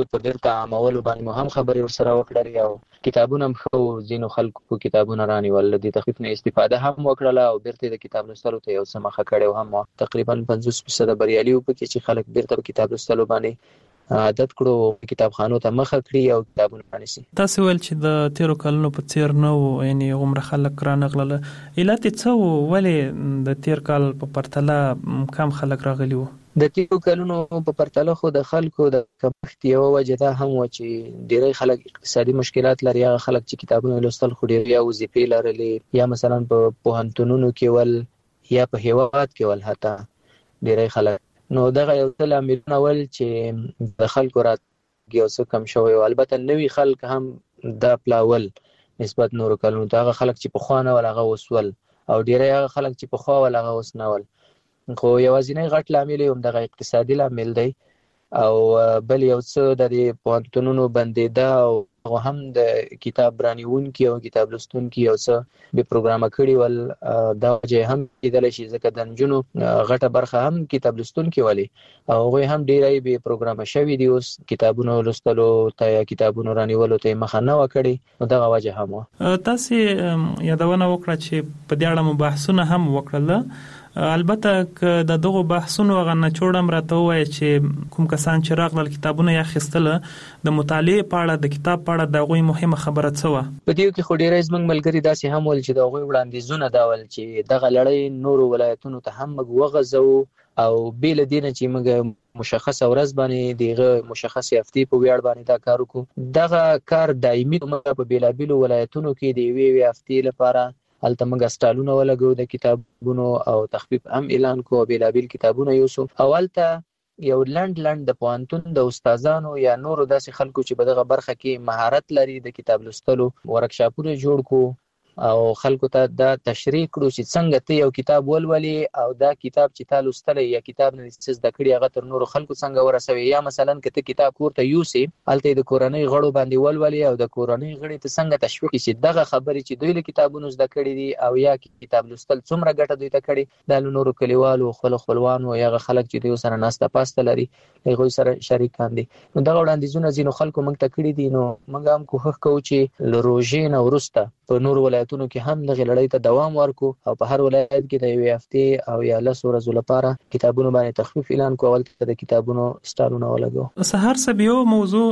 په بیرته عامولو باندې مو هم خبرې ورسره وکړلې او کتابونه هم ښه ځینو خلکو کتابونه رانیول، د تخفیف نه استفاده هم وکړله او بیرته د کتاب لوستلو ته یو څه مخه کړی هم تقریبا 50% بریالي وو پکې چې خلک بیرته کتاب لوستلو باندې عادت کړو، کتابخانو ته مخه کړي او کتابونه رانیسي. تاسو ویل چې د تیرو کلونو په څیر نه وو، یعنی عمر خلک رانغلل، علت څه وو؟ ولې د تیر کال په پرتله کم خلک راغلي وو؟ د تیرو کلونو په پرتله خو د خلکو د کمښت یوه وجه دا هم وه چې ډېری خلک اقتصادي مشکلات لري. هغه خلک چې کتابونه لوستل خو ډېر یا وظیفې لرلې یا مثلا په پوهنتونونو کې ول یا په هیواد کې ول، حتی ډېری خلک، نو دغه یو څه لاملونه ول چې د خلکو راتګ یو څه کم شوی و. البته نوي خلک هم دا پلاول نسبت نورو کلونو ته، هغه خلک چې پخوا نه ول هغه اوس ول، او ډېری هغه خلک چې پخوا ول هغه اوس نه ول. خو یوازینی غټ لامل هم دغه اقتصادي لامل دی، او بل یو څه د پوهنتونونو بندېده او هم د کتاب رانیونکي او کتاب لوستونکي یو څه بې پروګرامه کړي ول. دا وجه هم کېدلی شي ځکه د نجونو غټه برخه هم کتاب لوستونکي ولي او هغوی هم ډېری بې پروګرامه شوي دي، اوس کتابونو لوستلو ته یا کتابونو رانیولو ته یې مخه نه وه کړې، نو دغه وجه هم وه. تاسې یادونه وکړه چې په دې اړه مو بحثونه هم وکړل. البته که د دغو بحثونو هغه نچوړ هم راته ووایه چې کوم کسان چې راغلل کتابونه یې اخیستله، د مطالعې په اړه، د کتاب په اړه د هغوی مهمه خبره څه وه؟ په دې کې خو ډېری زموږ ملګري داسې هم ول چې د هغوی وړاندیزونه دا ول چې دغه لړۍ نورو ولایتونو ته هم موږ وغځوو او بې له دې نه چې موږ مشخصه ورځ باندې دغه مشخصې هفتې په ویاړ باندې دا کار وکړو. دغه کار دایمي موږ په بېلابېلو ولایتونو کې د یوې هفتې لپاره هلته موږ سټالونه ولګو د کتابونو او تخفیف هم اعلان کو، بېلابېل کتابونه یوسو او هلته یو لنډ د پوهنتون د استادانو یا نورو داسې خلکو چې په دغه برخه کې مهارت لري د کتاب لوستلو ورکشاپونه جوړ کو او خلکو ته دا تشریح کړو چې څنګه ته یو کتاب ولولې او دا کتاب چې تا لوستلی یا کتاب نه څه زده کړي هغه تر نورو خلکو څنګه ورسوي، یا مثلا که ته کتاب کور ته یوسې هلته د کورنۍ غړو باندې ولولې او د کورنۍ غړي ته څنګه تشویق چې دغه خبرې چې دوی له کتابونو زده کړي دي او یا کتاب لوستل څومره ګټه دوی ته کړي، دا له نورو کلیوالو خپلوانو یا هغه خلک چې دوی سره ناسته پاسته لري له هغوی سره شریکان دي. نو دغه وړاندیزونه ځینو خلکو موږ ته کړي دي، نو موږ هم کوښښ کوو چې له روژې نه وروسته په نورو ولایتونو کې هم دغه لړۍ ته دوام ورکو او په هر ولایت کې د یوې هفتې او یا 10 ورځو لپاره کتابونو باندې تخفیف اعلان کو، ولته د کتابونو سټالونه ولګو. سهار صاحب، یو موضوع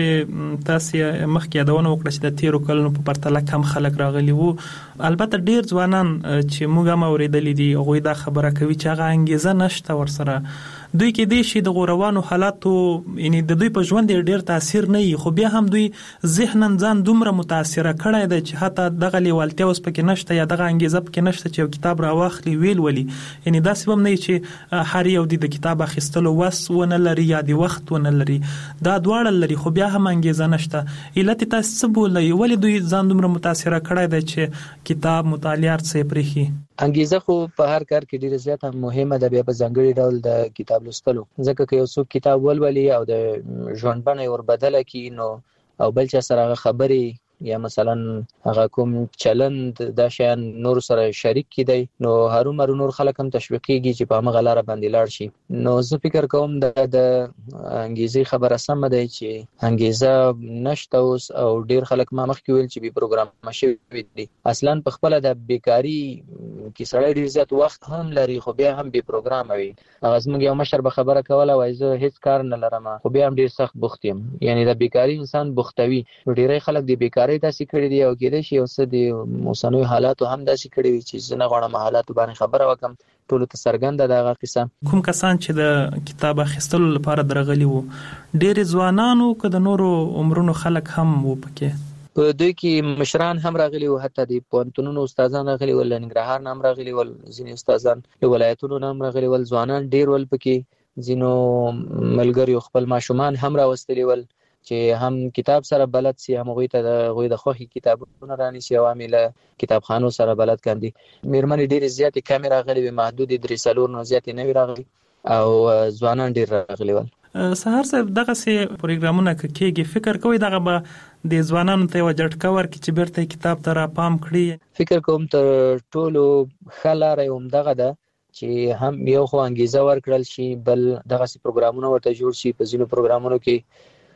چې تاسو مخکې یادونه وکړه چې د تیرو کلونو په پرتله کم خلک راغلي وو، البته ډیر ځوانان چې موږ هم اورېدلې دي هغوی دا خبره کوي چې هغه انګیزه نشته ورسره، دوی کې دې شي د غوروانو حالاتو یعنی د دوی په ژوند ډیر تاثیر نه وي، خو بیا هم دوی ذهناً ځان دومره متاثره کړی دی چې حتی دغه لیوالتیا اوس پکې نشته یا دغه انګیزه پکې نشته چې یو کتاب راواخلي ویل ولي. یعنی داسې به هم نه وي چې هر یو د کتاب اخیستلو وس ونه لري یا د وخت ونه لري، دا دواړه لري خو بیا هم انګیزه نشته. علت تاسو څه بولئ؟ ولې دوی ځان دومره متاثره کړی دی چې کتاب مطالعه څه پرېښي؟ انګیزه خو په هر کار کې ډیره زیاته مهمه ده، بیا په ځانګړي ډول د کتاب لوستلو، ځکه که یو څوک کتاب ولولي او د ژوند بڼه یې وربدله کړي نو او بل چا سره هغه خبرې یا مثلا هغه کوم چلند دا شیان نور سره شریک کیدی، نو هرومرو نور خلک هم تشویقیږي چې په هغه لار باندې لاړ شي. نو زه فکر کوم د انګیزې خبره سمه ده چې انګیزه نشته اوس او ډیر خلک ما مخکې ویل چې بې پروګرامه شوي دي. اصلا په خپله د بیکاري کې سړی ډیر زیات وخت هم لري خو بیا هم بې پروګرامه وي. هغه زموږ یو مشر به خبره کوله، وایي زه هیڅ کار نه لرم خو بیا هم ډیر سخت بوخت یم، یعنی د بیکاري انسان بوختوي. ډیری خلک د بیکاري داسې کړي دي او کېدای شي یو څه د اوسنیو حالاتو هم داسې کړي وي چې زه نه غواړم حالاتو باندې خبره وکړم، ټولو ته څرګنده ده هغه قصه. کوم کسان چې د کتاب اخیستلو لپاره درغلي وو، ډېرې ځوانان وو که د نورو عمرونو خلک هم وو پکې؟ په دوی کې مشران هم راغلي وو، حتی د پوهنتونونو استادان راغلي ول، له ننګرهار نه هم راغلي ول، ځینې استادان له ولایتونو نه هم راغلي ول، ځوانان ډېر ول پکې، ځینو ملګریو خپل ماشومان هم راوستلي ول چې هم کتاب سره بلد سي، هم هغوی ته د هغوی د خوښې کتابونه رانیسي او هم له کتابخانو سره بلد کاندي. مېرمنې ډېرې زیاتې کمې راغلي وې، محدود 3-4 نه زیاتې نه وې راغلي او ځوانان ډېر راغلي ول. سهار صاحب، دغسې پروګرامونه که کېږي فکر کوئ دغه به د ځوانانو ته یوه جټکه ورکړي چې بیرته کتاب ته راپام کړي؟ فکر کوم تر ټولو ښه لاره یې همدغه ده چې هم یو خو انګیزه ورکړل شي، بل دغسې پروګرامونه ورته جوړ شي. په ځینو پروګرامونو کې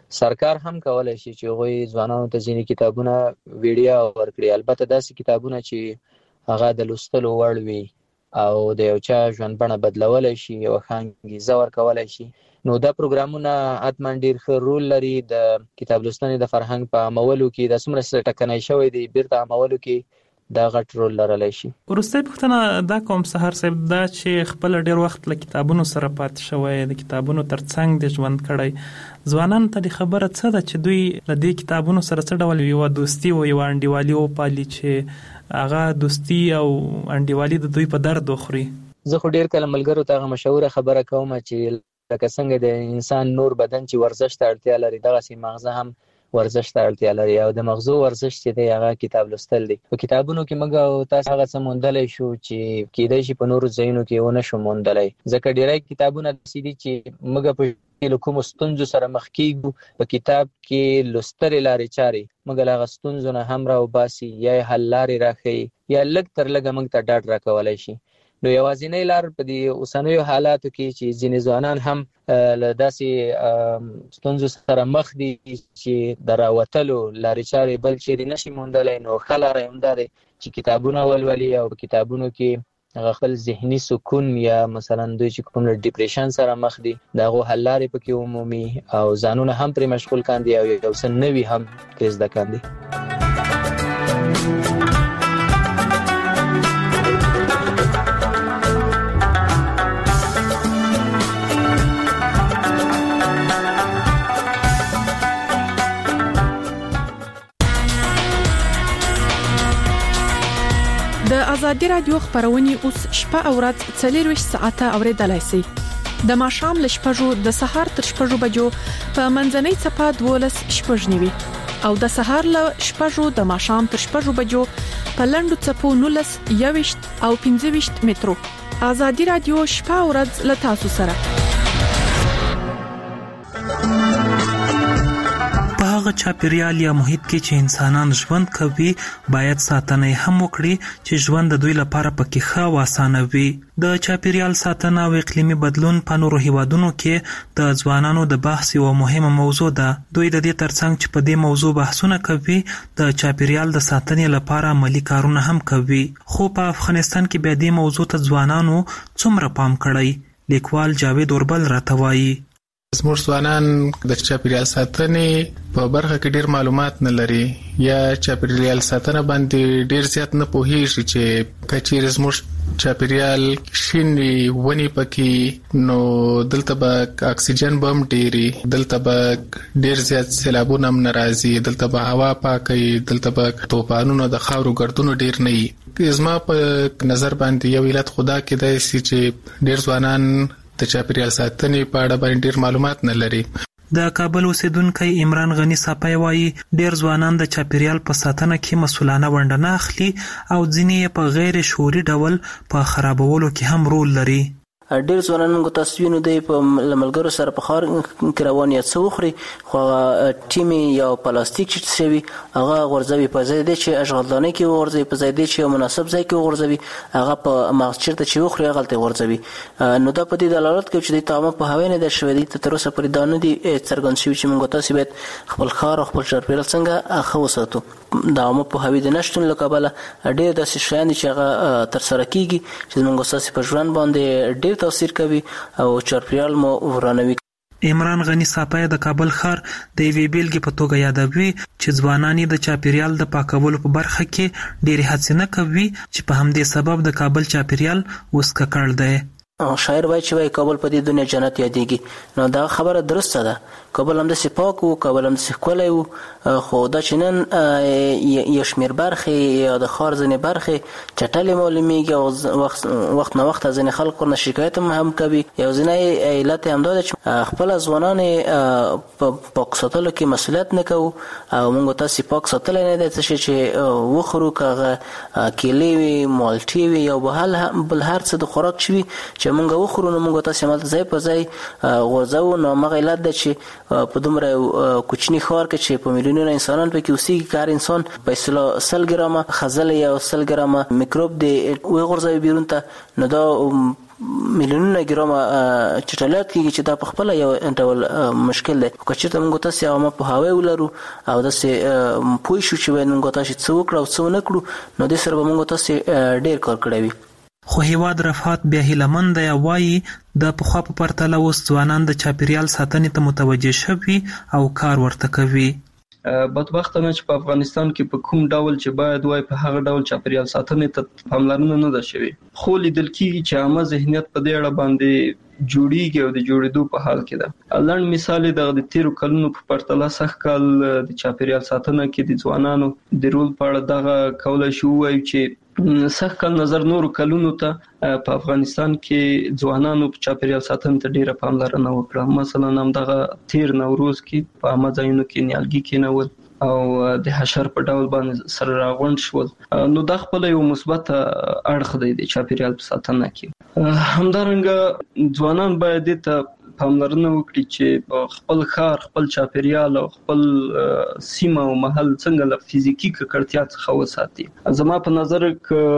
سرکار هم کولای شي چې غوي ځوانانو ته ځینې کتابونه ویډیا ورکړي، البته داسې کتابونه چې هغه د لوستلو وړ وي او د یو چا ژوند بڼه بدلولای شي او انګیزه ورکولای شي. نو دا پروګرامونه حتما ډیر ښه رول لري د کتاب لوستنې د فرهنګ په عملولو کې. د څومره ټکنۍ شوی دی بیرته عملولو کې دا غټ رول لرلی شي. وروستۍ پوښتنه دا کوم سهار صاحب دا چې خپل ډیر وخت له کتابونو سره پاتې شوی، د کتابونو ترڅنګ د ژوند کړی، ځوانان ته د خبره څه ده چې دوی له دې کتابونو سره څه ډول یو دوستي او یو انډیوالي وپالي چې هغه دوستي او انډیوالي د دوی په درد وخوري؟ زه خو ډیر کله ملګرو ته هغه مشهوره خبره کوم چې لکه څنګه د انسان نور بدن چې ورزش ته اړتیا لري، دغسې مغزه هم ورزش ته اړتیا لري او د مغزو ورزش چې دی هغه کتاب لوستل دی. په کتابونو کې موږ او تاسو هغه څه موندلی شو چې کېدای شي په نورو ځایونو کې ونه شو موندلی، ځکه ډیری کتابونه داسې دي چې موږ په له کومو ستونزو سره مخ کېږو، په کتاب کې لوستلې لارې چارې موږ له هغه ستونزو نه هم راوباسي یا یې حل لارې راښیي یا لږ تر لږه موږ ته ډاډ راکولی شي. نو یوازینۍ لار په دې اوسنیو حالاتو کې چې ځینې ځوانان هم له داسې ستونزو سره مخ دي چې د راوتلو لارې چارې بل چیرې نشي موندلی، نو ښه لاره یې همدا دی چې کتابونه ولولي او په کتابونو کې هغه خپل ذهني سکون یا مثلا دوی چې کوم ډیپریشن سره مخ دي د هغو حل لارې پکې ومومي او ځانونه هم پرې مشغول کاندي او یو څه نوي هم ترې زده کاندي. د ازادي رادیو خبرونه اوس شپه او ورځ 24 ساعته اوریدلای شئ. د ماښام ل شپږو د سهار تر شپږو بجو په منځنۍ چپه 12 شپږ نیوي او د سهار ل شپږو د ماښام تر شپږو بجو په لندو چپو 19 21 او 25 مترو. ازادي رادیو شپه او ورځ ل تاسو سره. هغه چاپیریال یا محیط کې چې انسانان ژوند کوي باید ساتنه هم وکړي چې ژوند د دوی لپاره پکې ښه او اسانه وي. د چاپیریال ساتنه او اقلیمي بدلون په نورو هیوادونو کې د ځوانانو د بحث یو مهمه موضوع ده. دوی د دې ترڅنګ چې په دې موضوع بحثونه کوي د چاپیریال د ساتنې لپاره عملی کارونه هم کوي. خو په افغانستان کې به دې موضوع ته ځوانانو څومره پام کړی؟ لیکوال جاوید اوربل راته وایي زموږ ځوانان د چاپیریال ساتنې په برخه کې ډیر معلومات نه لري یا چاپیریال ساتنه باندې ډیر زیات نه پوهیږي چې کچیر زموږ چاپیریال شینی ونی پکې نو دلته به اکسیجن بم ډیری، دلته به ډیر زیات سیلابونه هم ناراضي، دلته به هوا پاکي، دلته به طوفانونو د خاورو ګردونو ډیر نه وي. زما په نظر باندې یو علت خدا کې دی چې ډیر ځوانان د چاپیریال ساتنې په اړه باندې ډیر معلومات نه لري. د کابل اوسیدونکی عمران غنی صاحب وایي ډیر ځوانان د چاپیریال په ساتنه کې مسؤلانه ونډه نه اخلي او ځینې په غیر شعوري ډول په خرابولو کې هم رول لري. ډیر ځوانان موږ تاسو وینو دی په ملګرو سره په خار کې روان یا څه وخوري خو ټیمي یا پلاستیک چې شوی هغه غورځوي په ځای دی چې اشغالدانۍ کې غورځوي، په ځای دی چې مناسب ځای کې غورځوي، هغه په مغز چیرته چې وخوري هغه ته غورځوي. نو دا په دې دلالت کوي چې د تعامل په هوی نه د شوی دی تر اوسه پرې دا نه دي څرګند شوي چې موږ تاسو باید خپل خار او خپل چاپیریال څنګه ښه وساتو. د عامه په هوی د نشټون له کبله ډېر داسې شیان چې هغه ترسره کیږي چې موږ تاسو په ژوند باندې ډېر تاثیر کوي او چاپیریال مو ورانوي. عمران غنی صاحب د کابل ښار د یوې بیلګې په توګه یادوي چې ځوانان د چاپیریال د پاکولو په برخه کې ډېرې هڅې نه کوي چې په همدې سبب د کابل چاپیریال اوس ککړ دی. شاعر وایي چې کابل په دې دنیا جنت یادېږي. نو دا خبره درسته ده. کابل هم داسې پاک وو، کابل هم داسې ښکلی وو، خو دا چې نن یو شمېر برخې یا د ښار ځینې برخې چټلې معلومېږي او وخت نه وخت ځینې خلک ورنه شکایت هم کوي. یو ځینې علت یې همدا ده چې خپله ځوانان په پاک ساتلو کې مسؤلیت نه کوو او موږ تاسې پاک ساتلی نه دی. څه شی چې وخورو که هغه کیلې وي، مالټې وي یا بل هر څه د خوراک چې وي چې موږ وخورو نو موږ تاسو ماته ځای په ځای غورځو. نو مغه علت د چې په دومره کوچني ښار کې چې په میلیونونو انسانان پکې اوسېږي کار انسان په اصطلاح 100 ګرامه خزل یا 100 ګرامه میکروب دی وي غورځوي بیرون ته، نو دا میلیونونه ګرامه چټلات کېږي چې دا په خپل یو ډول مشکل دی. که چېرته موږ تاسو عامه پوهاوی ولرو او داسې پوه شو چې موږ تاسو څه وکړو او څه نه کړو، نو دې سره به موږ تاسو ډېر کار کړی وي. خو هیواد رفعت بیا هیلهمند دی، وایي د پخوا په پرتله اوس ځوانان د چاپیریال ساتنې ته متوجه شوي او کار ورته کوي. بدبختانه چې په افغانستان کې په کوم ډول چې باید وای په هغه ډول چاپیریال ساتنې ته پاملرنه نه ده شوې. خو لیدل کېږي چې عامه ذهنیت په دې اړه باندې جوړیږي او د جوړېدو په حال کې ده. لنډ مثال د تیرو کلونو په پرتله سخت کال د چاپیریال ساتنه کې د ځوانانو د رول په اړه دغه کولای شو وایي چې سخت کال نظر نورو کلونو ته په افغانستان کې ځوانانو په چاپیریال ساتنې ته ډیره پاملرنه وکړه. مثلا همدغه تیر نوروز کې په عامه ځایونو کې نیالګي کېنول او د حشر په ډول باندې سره راغونډ شول، نو دا خپل یو مثبت اړخ دی د چاپیریال په ساتنه کې. همدارنګه ځوانان باید ته پاملرنه وکړي چې خپل ښار، خپل چاپیریال او خپل سیمه او محل څنګه له فزیکی ککړتیا څخه وساتي. زما په نظر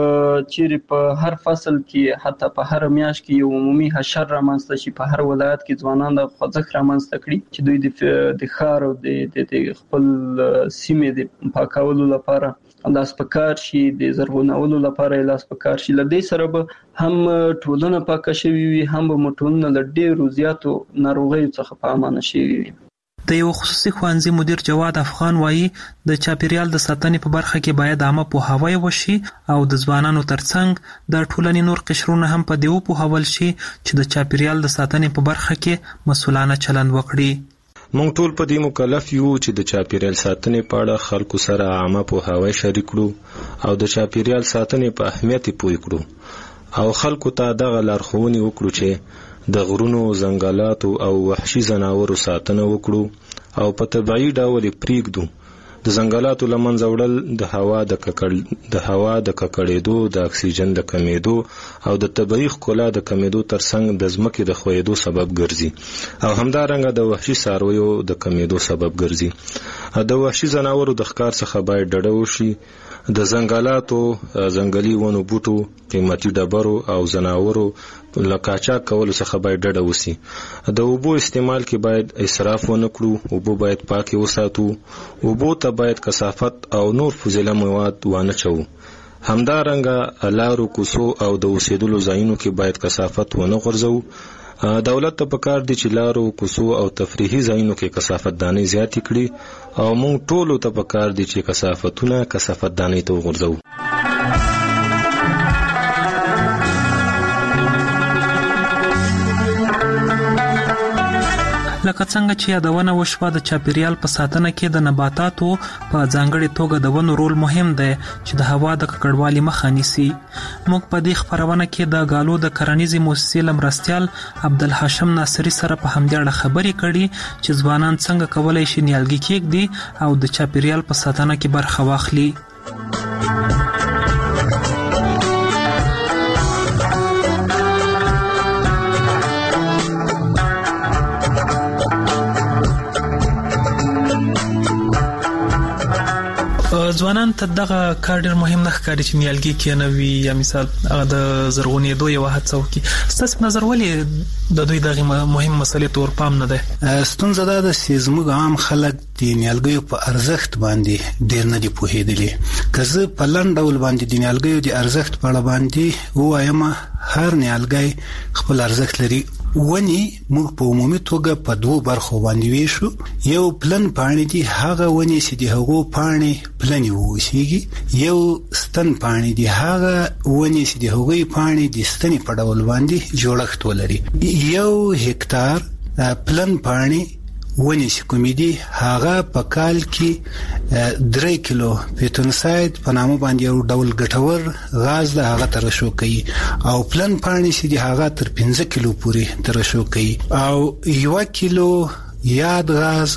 چې په هر فصل کې حتی په هر میاشت کې یو عمومي حشر رامنځته شي په هر ولایت کې ځوانان د خوځښت رامنځته کړي چې دوی د ښار او د خپل سیمې د پاکولو لپاره لاس پکار شي، د زرغونولو لپاره لاس پکار شي. لدې سره به هم ټولنه پاکه شوي وي، هم به ټولنه له ډېرو زیاتو ناروغیو څخه په امانه شوي وي. د یو خصوصي ښوونځي مدیر جواد افغان وایي د چاپیریال د ساتنې په برخه کې باید عامه پوهاوی وشي او د ځوانانو ترڅنګ د ټولنې نور قشرونه هم په دې وپوهول شي چې د چاپیریال د ساتنې په برخه کې مسؤلانه چلند وکړي. مونږ ټول په دې مکلف یو چې د چاپیریال ساتنې په اړه خلکو سره عامه پوهاوی شریک کړو او د چاپیریال ساتنې په اهمیت پوه کړو او خلکو ته دغه لارښوونې وکړو چې د غرونو، ځنګلاتو او وحشي ځناورو ساتنه وکړو او په طبیعي ډول پریږدو. د ځنګلاتو له منځه وړل د هوا د ککړېدو، د اکسیجن د کمیدو او د طبیعي ښکلا د کمیدو ترڅنګ د ځمکې د ښویېدو سبب ګرځي او همدارنګه د وحشي څارویو د کمیدو سبب ګرځي. د وحشي ځناورو د ښکار څخه باید ډډه وشي. د ځنګلاتو، ځنګلي ونو بوټو، قیمتي ډبرو او ځناورو له قاچاق کولو څخه باید ډډه وشي. د اوبو استعمال کې باید اسراف ونه کړو، اوبه باید پاکې وساتو، اوبو ته باید کثافت او نور فضله مواد وانه چوو. همدارنګه لارو، کوڅو او د اوسېدلو ځایونو کې باید کثافت ونه غورځوو. دولت ته پکار دی چې لارو، کوڅو او تفریحي ځایونو کې کثافت دانۍ زیاتې کړي او موږ ټولو ته پکار دی چې کثافت دانۍ ته وغورځوو. لکه څنګه چې یادونه وشوه د چاپیریال په ساتنه کې د نباتاتو په ځانګړي توګه د ونو رول مهم دی چې د هوا د ککړوالي مخه نیسي. موږ په دې خپرونه کې د غالو د کرنیزې مؤسسې لمرستیال عبدالحاشم ناصري سره په همدې اړه خبرې کړي چې ځوانان څنګه کولی شي نیالګي کېږدي او د چاپیریال په ساتنه کې برخه واخلي. ځوانان ته دغه کار ډېر مهم نه ښکاري چې نیالګي کېنوي یا مثال هغه د زرغونېدو یوه هڅه وکړي. ستاسو په نظر ولې د دوی دغې مهم مسلې ته ورپام نه دی؟ ستونزه دا ده چې زموږ عام خلک د نیالګیو په ارزښت باندې ډېر نه دي پوهېدلي. که زه په لنډ ډول باندې د نیالګیو د ارزښت په اړه باندې ووایم، هر نیالګی خپل ارزښت لري. ونی موږ په عمومي توګه په دوه برخو باندې ویشو. یو پلن پاڼې دي، هغه ونی چې د هغو پاڼې پلنې واوسېږي. یو ستن پاڼې دي، هغه ونی چې د هغوی پاڼې د ستنې په ډول باندې جوړښت ولري. یو هکتار پلن پاڼې ونی چې کومې دي هغه په کال کې 3 کیلو پیتونساید په نامه باندې یو ډول ګټور غاز ده، هغه ترشح کوي او پلن پاڼې چې دي هغه تر 15 کیلو پورې ترشح کوي او 1 کیلو یاد غاز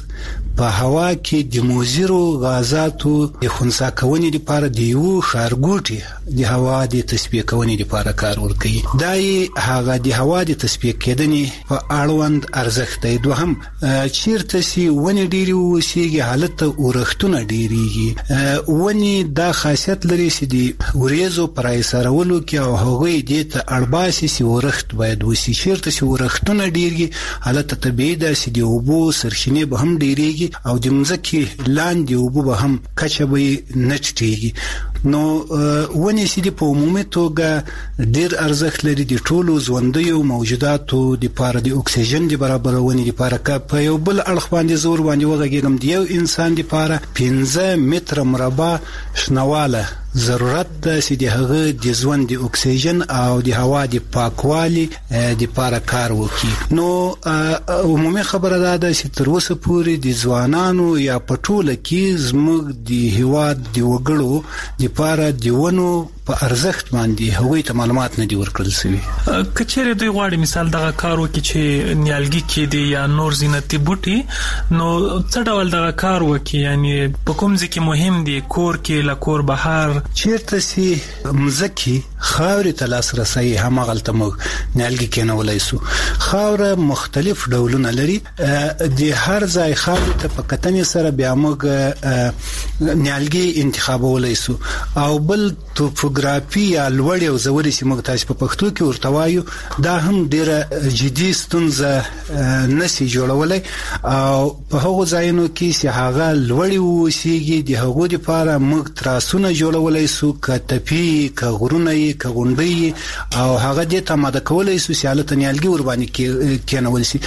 په هوا کې د موزیرو غازاتو د خنثی کونې لپاره د یو ښارګوټي د هوا د تصفیه کونې لپاره کار ورکوي. دا هغه د هوا د تصفیه کېدنې په اړوند ارزښت دی. دوهم چیرته سي ونې ډېرې اوسېږي هلته اورښتونه ډېرېږي. ونې دا خاصیت لري چې د وریځو پر ایسارولو کې او هغوی دې ته اړباسي چې اورښت باید وسي. چیرته چې اورښتونه ډېرېږي هلته طبیعي ده چې د اوبو سرچینې به هم ډېرېږي او د مځکې لاندې اوبه به هم کچه به یې نه ټیټېږي. نو ونې چې دي په عمومي توګه ډېر ارزښت لري د ټولو ژوندیو موجوداتو دپاره د اکسیجن د برابرونې دپاره. که په یو بل اړخ باندې زه ورباندې وغږېږم د یو انسان دپاره 15 متره مربع شنواله ضرورت ده چې د هغه د ژوند د اکسیجن او د هوا د پاکوالي دپاره کار وکړي. نو عمومي خبره دا ده چې تر اوسه پورې د ځوانانو یا په ټوله کې زموږ د هېواد د وګړو دپاره د ونو په ارزښت باندې هغوی ته معلومات نه دي ورکړل شوي. که چیرې دوی غواړي مثال دغه کار وکړي چې نیالګي کېدي یا نور زینتي بوټي، نو څه ډول دغه کار وکړي؟ یعنی په کوم ځای کې مهم دي؟ کور کې، له کور بهر؟ چیرته سي مځکې خاورې ته لاسرسی هماغلته موږ نیالګي کېنولی سو. خاوره مختلف ډولونه لري. د هر ځای خاورې ته په کتنې سره بیا موږ نیالګي انتخابولی سو. او بل توپوګرافي یا لوړې او ژورې چې موږ تاسو په پښتو کې ورته وایو دا هم ډېره جدي ستونزه نسي جوړولی. او په هغو ځایونو کې چې هغه لوړې اوسېږي د هغو دپاره موږ تراسونه جوړولی سو، که تپې، که غرونه یې، که غونډۍ او هغه دې ته آماده کولی سو چې هلته نیالګي ورباندې کېنول شي.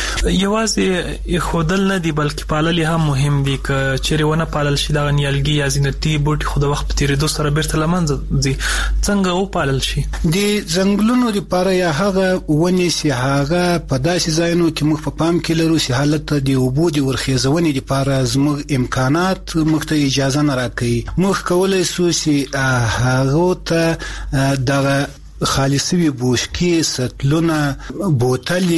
یوازې ایښودل نه دي بلکې پالل یې هم مهم دي. که چیرې ونه پالل شي دغه نیالګي یا زینتي بوټي خو د وخت په تېرېدو سره بیرته له منځه ځي، څنګه وپالل شي؟ د ځنګلونو دپاره یا هغه ونې چې هغه په داسې ځایونو کې موږ په پام کې لرو چې هلته د اوبو د ورخیزونې دپاره زموږ امکانات موږ ته اجازه نه راکوي. موږ کولی سو چې هغو ته دغه خالصوي بوشکي، سطلونه، بوتل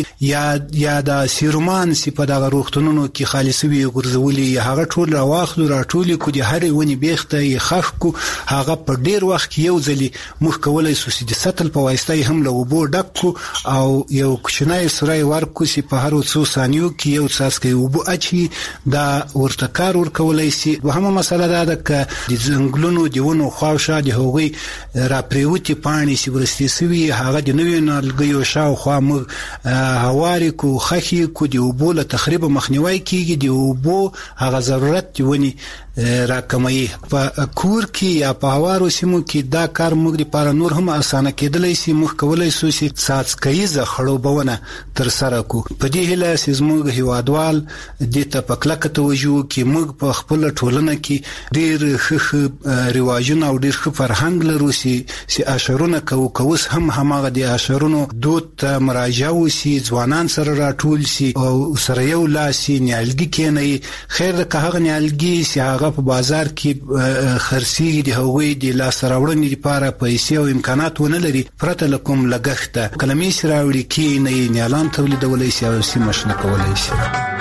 یا د سیرومان سی په دغه روغتونونو کې خالصوي ګرځولي هغه ټول راواخلو، راټولې کو د هرې ونې بیخته یې خښ کو. هغه په ډېر وخت کې یو ځلې موږ کولی سو چې د سطل په واسطه یې هم له اوبو ډک کو او یو کوچنی سوری ورکو چې په هرو څو ثانیو کې یو څاڅکی اوبه اچي. دا ورته کار ورکولی سي. دوهمه مسله دا ده که د ځنګلونو د ونو خواوشا د هغوی راپرېوتې پاڼې چې ورستې سوي هغه د نویو نیالګیو شاوخوا موږ هوارې کو، خښې کو، د اوبو له تخریبه مخنیوی کېږي. د اوبو هغه ضرورت د ونې راکموي. په کور کې یا په هوارو سیمو کې دا کار موږ لپاره نور هم اسانه کېدلی سي. موږ کولی سو چې څاڅکیزه خړوبونه ترسره کو. په دې هیله چې زموږ هیوادوال دې ته په کلکه توجه وکړي. موږ په خپله ټولنه کې ډېر ښه رواجونه او ډېر ښه فرهنګ لرو چې اشرونه کوو. که اوس هم هماغه د اشرونو دود ته مراجعه وسي، ځوانان سره راټول سي او سره یو لاس سي، نیالګي کېنوي. خیر ده که هغه نیالګي چې هغه په بازار کې خرڅېږي د هغوی د لاسته راوړنې لپاره پیسې او امکانات ونه لري پرته له کوم لګښته، کلمې چې راوړي کېنوي، نیالان تولیدولی سي او سیمه شنه کولی سي.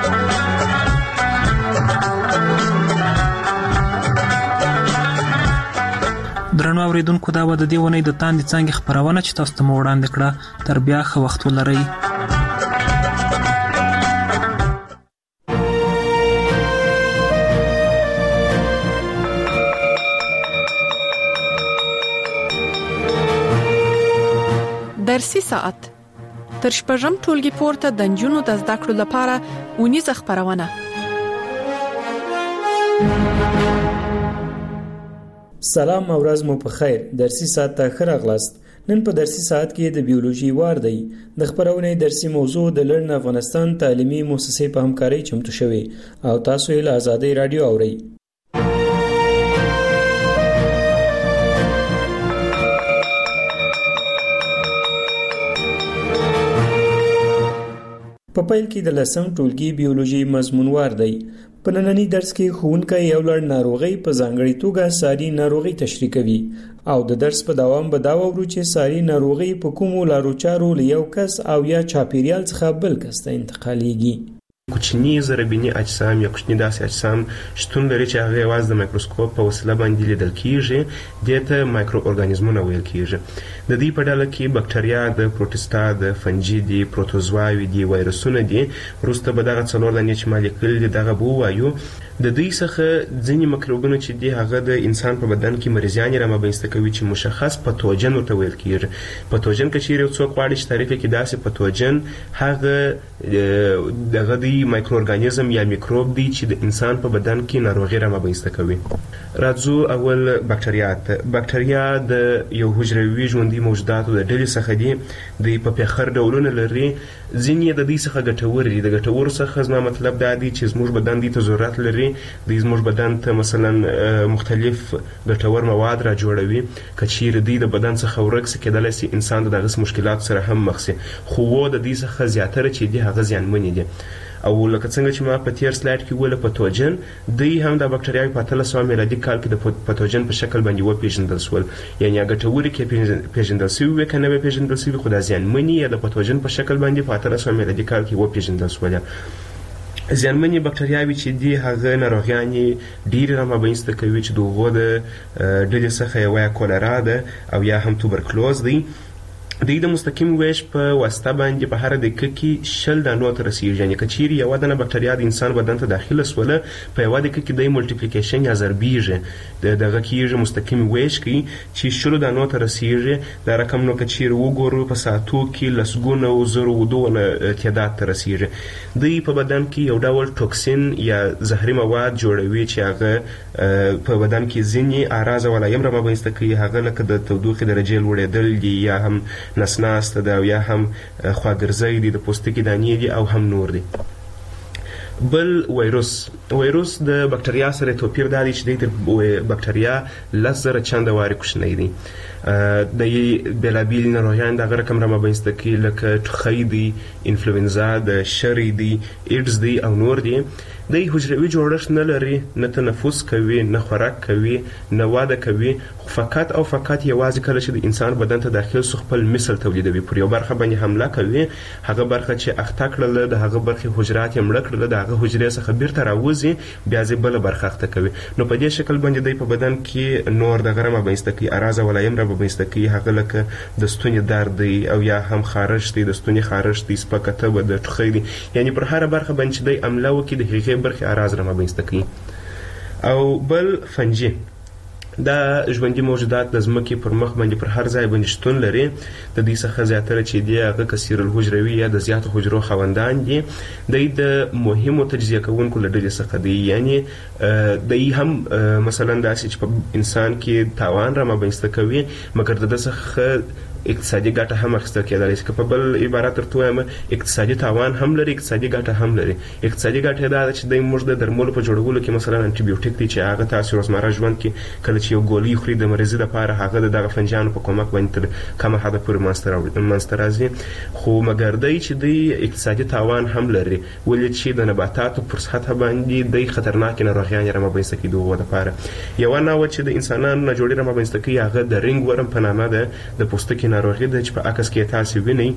درنو اوریدونکو، دا و د دې ونې د تاندې څانګې خپرونه چې تاسو ته مو وړاندې کړه. تر بیا ښه وخت ولرئ. درسي ساعت تر شپږم ټولګي پورته د نجونو د زده کړو لپاره ونیزه خپرونه. سلام او ورځ مو په خیر. درسي ساعت ته ښه راغلاست. نن په درسي ساعت کې د بیولوژي وار دی. د خپرونې درسي موضوع د لرن افغانستان تعلیمي مؤسسې په همکارۍ چمتو شوی او تاسو یې له آزادۍ رادیو اورئ. په پیل کې د 10م ټولګي بیولوژي مضمونوار دی. په نننی درس کې ښوونکی یو لړ ناروغۍ په ځانګړې توګه ساري ناروغۍ تشریح کوي او د درس په دوام به دا وورو چې ساري ناروغۍ په کومو لارو چارو له یو کس او یا چاپیریال څخه بل کس ته انتقالیږي. کوچني ضربیني اجسام یا کوچني داسې اجسام شتون لري چې هغه یوازې د مایکروسکوپ په وسیله باندې لیدل کیږي، دې ته مایکرو ارګانیزمونه ویل کیږي. د دې په ډله کې بکټریا، د پروټستا، د فنجي دي، پروتوزواوي دي، وایرسونه دي. وروسته به دغه څلور دانې چې ما لیکلي دي دغه به ووایو. د دوی څخه ځینې مکروبونه چې دي هغه د انسان په بدن کې مریضیانې رامنځته کوي چې مشخص پتوجن ورته ویل کیږي. پتوجن که چیرې یو څوک غواړي چې تعریف کړي داسې پتوجن هغه دغه دی مایکرو ارګانیزم یا میکروب دی چې د انسان په بدن کې ناروغي رامنځته کوي. راځو اول بکټریا ته. بکټریا د یو حجروي ژوندي موجوداتو د ډلې څخه دي. دوی په پیخر ډولونه لري. ځینې د دې څخه ګټور دي. د ګټورو څخه زما مطلب دا دی چې زموږ بدن دې ته ضرورت لري. دوی زموږ بدن ته مثلا مختلف ګټور مواد را جوړوي. که چیرې دوی د بدن څخه ورک سي کېدلی سي انسان د دغسې مشکلاتو سره هم مخ سي، خو د دې څخه زیاتره چې دي هغه زیانمنې دي. او لکه څنګه چې ما په تیر سلاید کې ویل پتوجن، دوی هم د بکټریاوي په 1800 میلادي کال کې د پتوجن په شکل باندې وپېژندل شول. یعنې هغه ګټورې کې پېژندل شوي وي که نه وي پېژندل شوي، خو دا زیانمنې یا د پتوجن په شکل باندې په 1800 میلادي کال کې وپېژندل شولې. زیانمنې بکټریاوي چې دي هغه ناروغیانې ډېرې رامنځته کوي چې د هغو د ډلې څخه یوه یا کولرا ده او یا هم توبرکلوز دی. دوی د مستقیم ویش په واسطه باندې په هره دقیقه کې 10 دانو ته رسیږي. یعنې که چیرې یوه دانه بکټریا د انسان بدن ته داخله سوله، په یوه دقیقه کې دی ملټیپلیکیشن یا ضربیږي، دغه کېږي مستقیم ویش کوي چې 10 دانو ته رسیږي. دا رقم نو که چیرې وګورو په ساعتو کې لسګونه او زرو ودونه تعداد ته رسیږي. دوی په بدن کې یو ډول ټوکسین یا زهري مواد جوړوي چې هغه په بدن کې ځینې اعراض او علایم رامنځته کوي، هغه لکه د تودوخې درجې لوړېدل دي یا هم نسناسته ده او یا هم خواګرځی دي، د پوستکي دانې دي او هم نور دي. بل ویروس د بکټریا سره توپیر دا دی چې دی تر بکټریا 10,000 چنده وارې کوچنی دی. د بېلابېلې ناروغیانې دغه رقم رامنځته کوي لکه ټوخی دی، انفلوینزا ده، شری دی، ایډز دی او نور دی. دی حجروي جوړښت نه لري، نه تنفس کوي، نه خوراک کوي، نه واده کوي، خو فقط او فقط یوازې کله چې د انسان بدن ته داخل سو خپل مثل تولیدوي، پر یو برخه باندې حمله کوي. هغه برخه چې اخته کړله د هغه برخې حجرات یې مړه کړله، د هغه حجرې څخه بیرته راوځي، بیا یې بله برخه اخته کوي. نو په دې شکل باندې دی په بدن کې نور دغه رامنځته کوي، اعراض او علایم رامنځته کوي، هغه لکه د ستوني درد دی او یا هم خارش دی، د ستوني خارش دی، سپکه تبه ده، ټوخی دی. یعنې پر هره برخه باندې چې دی حمله وکړي د هغې برخې اعراض رامنځته کوي. او بل فنجي، دا ژوندي موجودات د ځمکې پر مخ باندې پر هر ځای باندې شتون لري. د دې څخه زیاتره چې دی هغه کثیر الحجروي یا د زیاتو حجرو خاوندان دي. دوی د مهمو تجزیه کوونکو له ډلې څخه دي. یعنې دوی هم مثلا داسې چې په انسان کې تاوان رامنځته کوي، مګر د ده څخه اقتصادي ګټه هم اخیستل کېدلی شي. که په بل عبارت درته ووایم اقتصادي تاوان هم لري، اقتصادي ګټه هم لري. اقتصادي ګټه یې دا ده چې دی موږ د درملو په جوړولو کې مثلا انټي بیوټیک دی چې هغه تاسو روزمره ژوند کې کله چې یو ګولۍ خوري د مریضۍ لپاره، هغه د دغه فنجانو په کومک باندې تر کمه حده پورې منځته راځي. خو مګر دی چې دی اقتصادي تاوان هم لري، ولې چې د نباتاتو پر سطحه باندې دی خطرناکې ناروغیانې رامنځته کوي د هغو دپاره. یوه نوعه چې د انسانانو نه جوړې رامنځته کوي هغه د رینګ ورم په نامه ده، د پوستکي ناروغي ده چې په عکس کې تاسې وینئ.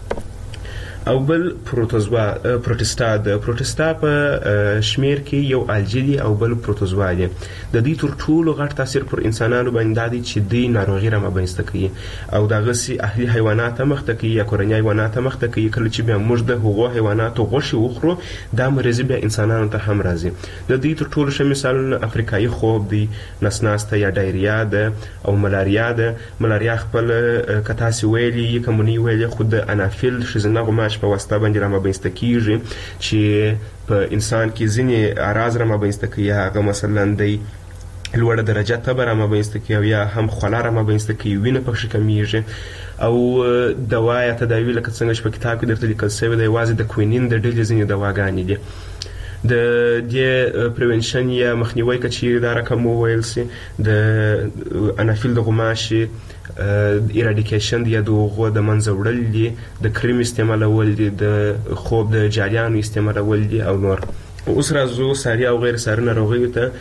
او بل پروټستا ده. پروټستا په شمیر کې یو الجی دی او بل پروتوزوا دی. د دې تر ټولو غټ تاثیر پر انسانانو باندې دا دی چې دوی ناروغي رامنځته کوي او دغسې اهلي حیوانات هم مخته کوي یا کورني حیوانات هم مخته کوي. کله چې بیا موږ د هغو حیواناتو غوښې وخورو، دا مریضي بیا انسانانو ته هم راځي. د دې تر ټولو ښه مثالونه افریقایي خوب دی، نسناسته یا ډایریا ده او ملاریا ده. ملاریا خپل که تاسې ویلي که مونی ویلي، خو د انافیل ښځینه غوماش په واسطه باندې رامنځته کېږي چې په انسان کې ځینې اعراض رامنځته کوي. هغه مثلا دی لوړه درجه تبه رامنځته کوي او یا هم خوله رامنځته کوي، وینه پکښې کمیږي. او دوا یا تداوي لکه څنګه چې په کتاب کې درته لیکل شوی دی، یوازې د کوینین د ډلې ځینې دواګانې دي. د دې پریونشن یا مخنیوی که چیرې دا رقم وویل سي، د انافیل د غوماشي ایراډیکیشن دی یا د هغو د منځه وړل دي، د کریم استعمالول دي، د خوب د جاریانو استعمالول دي او نور. اوس راځو ساري او غیر ساري ناروغیو ته.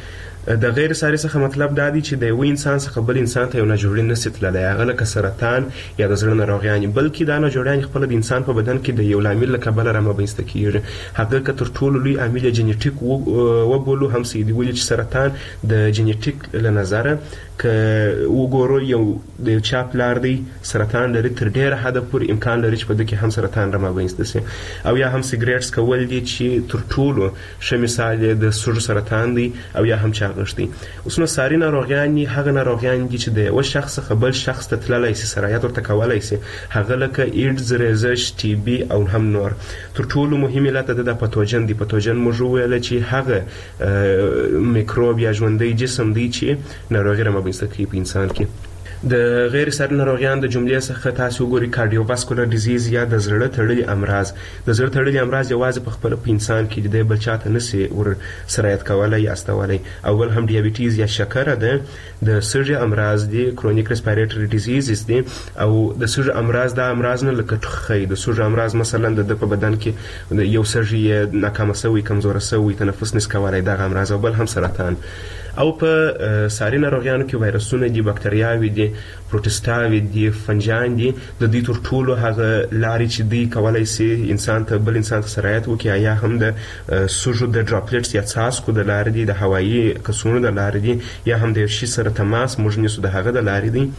د غیر ساري څخه مطلب دا دی چې د یو انسان څخه بل انسان ته یو ناجوړی نشي تللی، هغه لکه سرطان یا د زړه ناروغیانې، بلکې دا ناجوړیانې خپله د انسان په بدن کې د یو لامل له کبله رامنځته کېږي. هغه که تر ټولو لوی عامل جنیټیک وبولو هم څه دي، ولې چې سرطان د جنیټیک له نظره که وګورو یو د یو چا پلار دی سرطان لري، تر ډېره حده پورې امکان لري چې په ده کې هم سرطان رامنځته شي. او یا هم سګریټس کول دي چې تر ټولو ښه مثال یې د سږو سرطان دی، او یا هم چاغښت دی. اوس نو ساري ناروغیانې هغه ناروغیان دي چې د یوه شخص څخه بل شخص ته تللی شي، سرایت ورته کولی شي، هغه لکه ایډز، ریزش، ټي بي او هم نور. تر ټولو مهم علت د پاتوجن دی. پاتوجن موږ وویله چې هغه میکروب یا ژوندی جسم دی چې ناروغي رامنځته کوي په انسان کې. د غیر ساري ناروغیان د جملې څخه تاسو وګورئ کارډیوواسکولر ډیزیز یا د زړه تړلي امراض. د زړه تړلي امراض یوازې په خپله په انسان کې د بل چاته نشي ور سرایت کولی یا استولی. اول هم ډیابیټیز یا شکره ده، د سږي امراض دي، کرونیک ریسپایریټري ډیزیزز دي، او د سږي امراض دا امراض نه لکه ټوخی، د سږي امراض مثلا د په بدن کې یو سږي ناکامه سوی، کمزوره سوی، تنفس نشي کولی، دغه امراض. او بل هم سرطان. او په ساري ناروغیانو کې وایرسونه دي، بکتریاوې دي، پروټسټاوې دي، فنجان دي. د دې تر ټولو هغه لارې چې دوی کولی شي انسان ته بل انسان ته سرایت وکړي، یا هم د سږو د ډراپلیټس یا څاڅکو د لارې دي، د هوایي کڅوړو د لارې دي، یا هم د یو شي سره تماس موږ نیسو د هغه د لارې دي.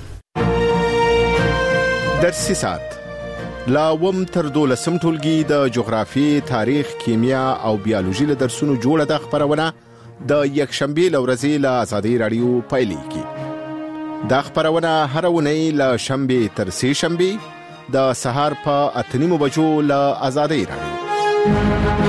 درسي ساعت لا وم تر 12 ټولګي د جغرافي، تاریخ، کیمیا او بیولوژي له درسونو جوړه ده. خبرونه د یکشنبه لورځي له آزادۍ رادیو پایلیږي. دا خبرونه هر ونی له شنبه تر سه شنبه د سهار په 8:30 بجو له آزادۍ رادیو.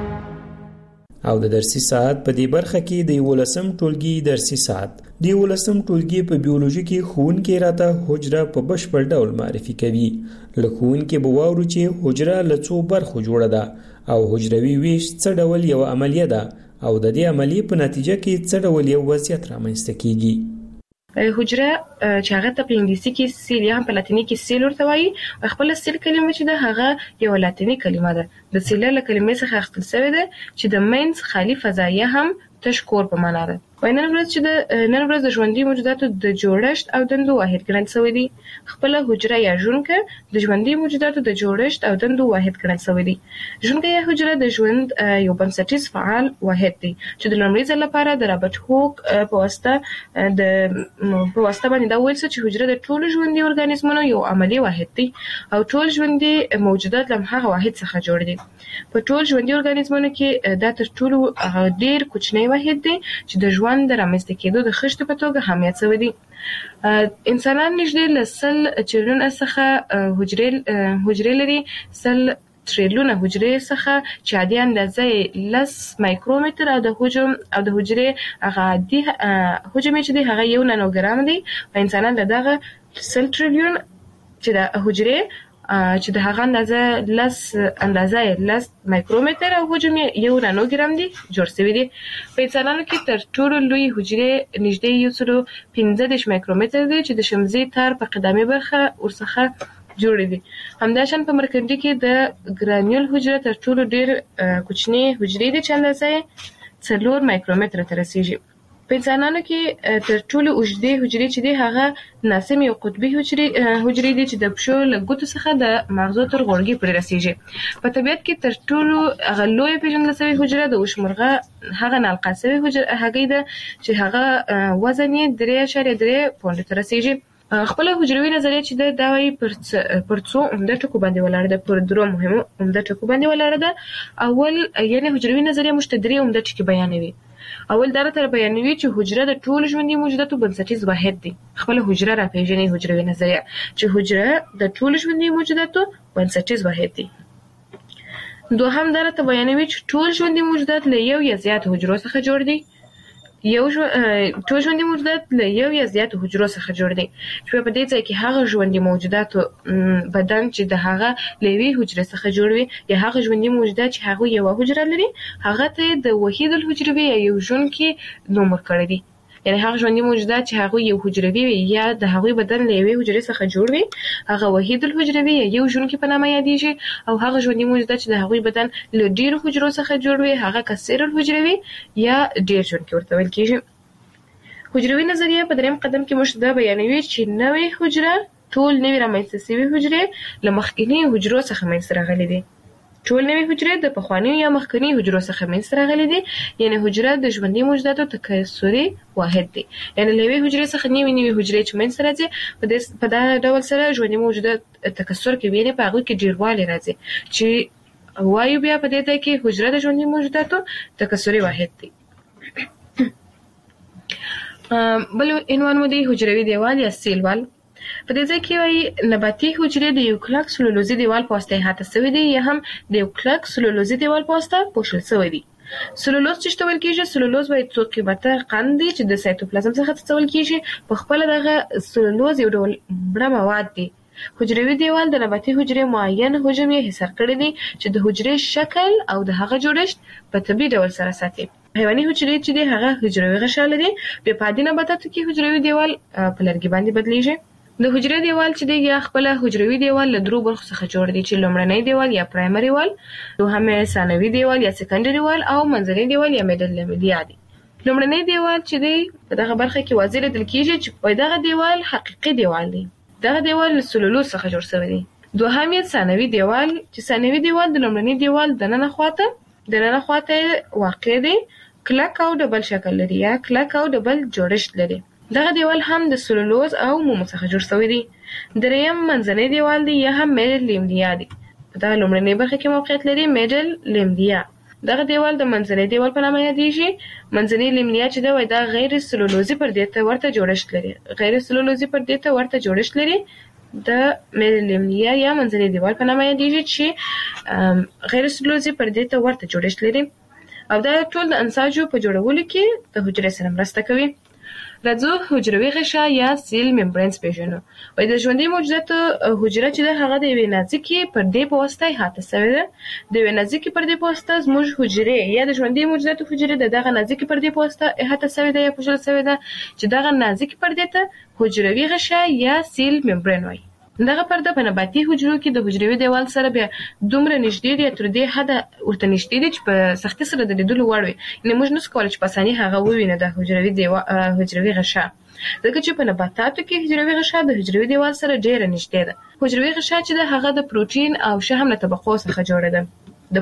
او د درسي ساعت په دې برخه کې د 11م ټولګي درسي ساعت د 11م ټولګي په بیولوژي کې ښوونکی راته حجره په بشپړ ډول معرفي کوي. له ښوونکي به واورو چې حجره له څو برخو جوړه ده او حجروي ویش څه ډول یو عملیه ده او د دې عملیې په نتیجه کې څه ډول یو وضعیت رامنځته کیږي. حجره چې هغه ته په انګلیسي کې سیل یا په لاتیني کې سیل ورته وایي. خپل سیل کلمه چې ده هغه یو لاتینی کلمه ده، د سیل له کلمې څخه اخیستل شوې ده چې د مینز خالی فضایه هم تشکور په معنا ده. نن ورځ د ژوندي موجوداتو د جوړښت او دندو واحد ګڼل شوی دی. خپل حجره یا ژوندکه د ژوندي موجوداتو د جوړښت او دندو واحد ګڼل شوی دی. ژوندکه یا حجره د ژوند یو بنسټیز فعال واحد دی چې د لومړي ځل لپاره د رابرټ هوک په واسطه باندې دا ویل چې حجره د ټولو ژوندي ارګانیزمونو یو عملی واحد دی او ټول ژوندي موجودات له هغه واحد څخه جوړ دي. په ټول ژوندي ارګانیزمونو کې دا تر ټولو ډیر کوچنی واحد دی چې د ژوند د رامنځته کېدو د خښتې په توګه اهمیت شوی دی. انسانان نږدې له 100 چریلیون څخه حجرې لري، 100 تریلیون حجرې څخه چې عادي اندازه 10 مایکرومتر او د حجرې هغه عادي حجم چې دی هغه 1 نانوګرام دی. په انسانان دغه 100 تریلیون چې د حجرې چې د هغه اندازه 10 مایکرومتر او حجم 1 نانوګرام دی جوړ شوی دی. په انسانانو کې تر ټولو لوی حجرې نږدې 115 مایکرومتر دی چې د شمزي تار په قدامي برخه ورڅخه جوړ دي. همداشان په مرکندي کې د ګرانیول حجره تر ټولو ډیر کوچنی حجرې دي چې اندازه 4 مایکرومتر ته رسیږي. په انسانانو کې تر ټولو اوږدې حجرې چې دي هغه ناسمې او قطبي حجرې دي چې د پښو له ګوتو څخه د مغزو تر غوړګي پورې رسیږي. په طبیعت کې تر ټولو هغه لوی پیژندل شوی حجره د وشمرغه هغه نلقا شوی هګۍ ده چې هغه وزن یې 3.3 پونډ ته رسیږي. خپل حجروي نظریه چې دا وایي پر څو عمده ټکو باندې ولاړه ده، پر درو مهمو عمده ټکو باندې ولاړه ده. اول یعنی حجروي نظریه موږ ته 3 عمده ټکي بیانوي. اول دا تر بیانوي چې حجره د ټولو ژوندي موجوداتو بنسټیز واحد دی. خپل حجره را پیژني حجروي نظریه چې حجره د ټولو ژوندي موجوداتو بنسټیز واحد دی. دوهم دا تر بیانوي چې ټول ژوندي موجودات له یو یا زیات حجرو څخه جوړ دي. ټول ژوندي موجودات له یو یا زیاتو حجرو څخه جوړ دي چې په دې ځای کې هغه ژوندي موجوداتو بدن چې د هغه له یوې حجرې څخه جوړ وي یا هغه ژوندي موجودات چې هغه یو حجره لري هغه ته د وحید الحجروي یا یو ژوندکی نوم ورکړی دی. یعنی هغه ژوندي موجودات چې هغه یو حجروي وي یا د هغه بدن له یوې حجرې څخه جوړ وي هغه وحید الحجروي یا یو ژوندکی په نامه یادېږي. او هغه ژوندي موجودات چې د هغه بدن له ډیرو حجرو څخه جوړ وي هغه کثیر الحجروي یا ډیر ژوندکی ورته ویل کېږي. حجروي نظریه په دریم قدم کې موږ دا بیانوي چې نوې حجره ټول نوې رامنځته شوي حجرې له مخکینی حجرو څخه منځته راغلي دي. ټول نوې حجرې د پخوانیو یا مخکینی حجرو څخه منځته راغلي دي. یعنی حجره د ژوندي موجوداتو تکثري واحد دی. یعنی له یوې حجرې څخه نوې حجرې چې منځته راځي په دا ډول سره ژوندي موجودات تکثر کوي، یعنی په هغه کې ډیروالی راځي چې وایو بیا په دې ځای کې حجره د ژوندي موجوداتو تکثري واحد دی. بل عنوان مو دی حجروي دیوال یا سیل وال. په دې ځای کې وایي نباتي حجرې د یو کلک سلولوزي دیوال په واسطه احاطه شوي دي یا هم د یو کلک سلولوزي دیوال په واسطه پوښل شوي دي. سلولوز چې څه ویل کېږي؟ سلولوز وایي څو قیمته قند دي چې د سایتوپلازم څخه څه ویل کېږي. په خپل دغه سلولوز یو ډول مړه مواد دي. حجروي دیوال د نباتي حجرې معین حجم یې حصار کړی دی چې د حجرې شکل او د هغه جوړښت په طبیعي ډول سره ساتي. حیواني حجرې چې دی هغه حجروي غشا لري. بیا په عادي نباتاتو کې حجروي دیوال په لرګي باندې بدلیږي. د حجرې دیوال چې دی یا خپل حجروي دیوال له درو برخو څخه جوړ دی چې لومړنی دیوال یا پرایمري وال، دوهم ثانوي دیوال یا سکندري وال او منځنی دیوال یا میډل لیملیا دی. لومړنی دیوال چې دی په دغه برخه کې واضح لیدل کېږي چې دغه دیوال حقیقي دیوال دی. دغه دیوال له سلولوز څخه جوړ شوی دی. دوهم ثانوي دیوال چې ثانوي دیوال د لومړني دیوال د ننه خواته واقع دی، کلک او ډبل شکل لري یا کلک او ډبل جوړښت لري. دغه دیوال هم د سلولوز او مومو څخه جوړ شوی دی. دریم منځنی دیوال دی یا هم میډل لیملیا دی. په دغه لومړنۍ برخه کې موقعیت لري میډل لیملیا. دغه دیوال د منځنی دیوال په نامه یادېږي. منځنی لیملیا چې دی دا غیر سلولوزي پردې ته ورته جوړښت لري. د میډل لیملیا یا منځنی دیوال په نامه یادېږي چې غیر سلولوزي پردې ته ورته جوړښت لري او دا ټول د انساجو په جوړولو کې د حجرې سره مرسته کوي. راځو حجروي غشا یا سیل ممبرینز پیژنو. وایي د ژوندي موجوداتو حجره چې ده هغه د یوې نازکې پردې په واسطه احاطه شوې ده. د یوې نازکې پردې په واسطه زموږ حجرې یا د ژوندي موجوداتو حجرې د دغه نازکې پردې په واسطه احاطه شوې ده یا پوښل شوې ده چې دغه نازکې پردې ته حجروي غشا یا سیل ممبرین وایي. دغه پرده په نباتي حجرو کې د حجروي دیوال سره بیا دومره نږدې دی تر دې حده ورته نږدې دی چې په سختۍ سره د لیدلو وړ وي. یعنې موږ نشو کولی چې په اساني هغه ووینو د حجروي غشا، ځکه چې په نباتاتو کې حجروي غشا د حجروي دیوال سره ډېره نږدې ده. حجروي غشا چې ده هغه د پروټین او شحم له طبقو څخه جوړه ده.